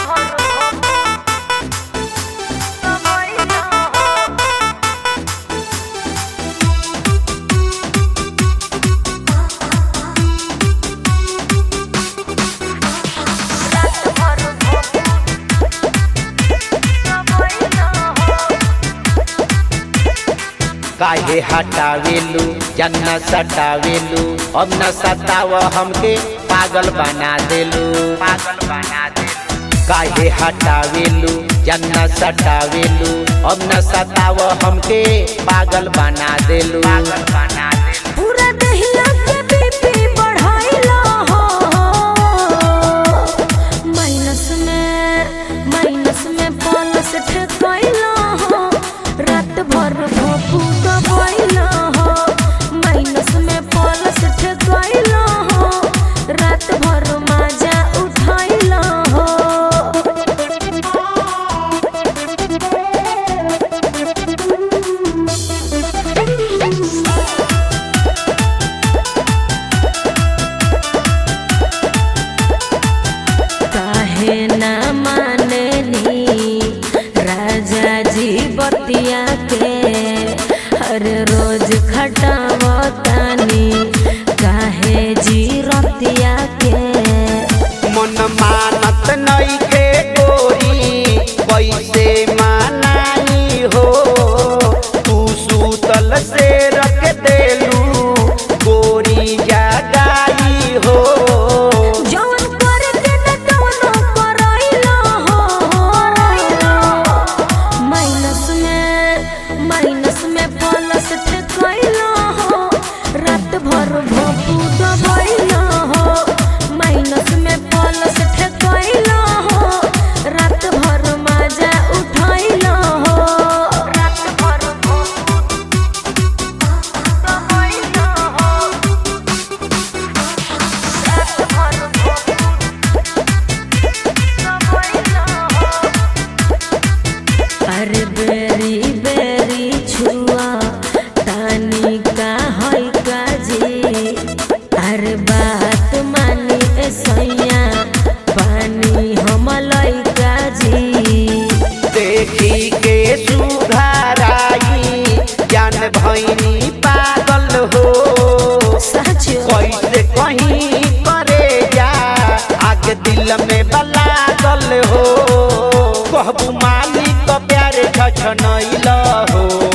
काहे हटावेलू जन्ना सटावेलू अब न सताव हमके पागल बना देलू काहे हटावेलू जन्ना सटावेलू अब न सताव हमके पागल बना देलू पूरा दहिया के बीपी बढ़ाइला हो माइनस में प्लस ठकाइला हो रात भर भोपू दबाइला हो माइनस में प्लस ठकाइला हो रात भर मजा उठाइला हो काहे ना मानेनी राजा जी बतिया के हर रोज खटावतानी काहे जी रतिया के मन मानत नहीं के गोरी कैसे मानाई हो तू सूतल से रख देलू गोरी जगाई हो जवन करे के न कवनो करैला हो माइनस में प्लस ठकाइला हो रात भर भोपू दबाइला हो माइनस में प्लस ठकाइला हो रात भर मजा उठाइला हो रात भर भोपू दबाइला हो रात भर भोपू दबाइला हो अरे बेरी बेरी छुआ तानी का है का जी अरे बात मानी ए सैया पानी हम लइका जी देखी के सुधाराई जान भैनी पागल हो सच कैसे कहीं करे जा आगे दिल में बलागल हो कहबू मालिक प्यार छछनैल हो।